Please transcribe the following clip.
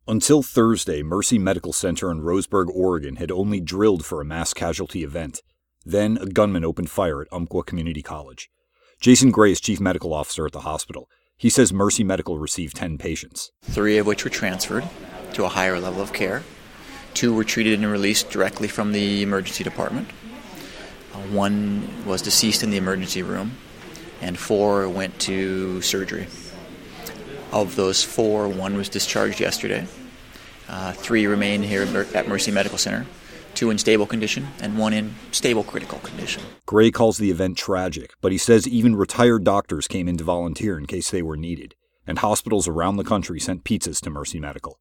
Until Thursday, Mercy Medical Center in Roseburg, Oregon had only drilled for a mass casualty event. Then, a gunman opened fire at Umpqua Community College. Jason Gray is chief medical officer at the hospital. He says Mercy Medical received 10 patients. 3 of which were transferred to a higher level of care. 2 were treated and released directly from the emergency department. 1 was deceased in the emergency room, and 4 went to surgery. Of those 4, 1 was discharged yesterday. 3 remain here at Mercy Medical Center, 2 in stable condition and 1 in stable critical condition. Gray calls the event tragic, but he says even retired doctors came in to volunteer in case they were needed, and hospitals around the country sent pizzas to Mercy Medical.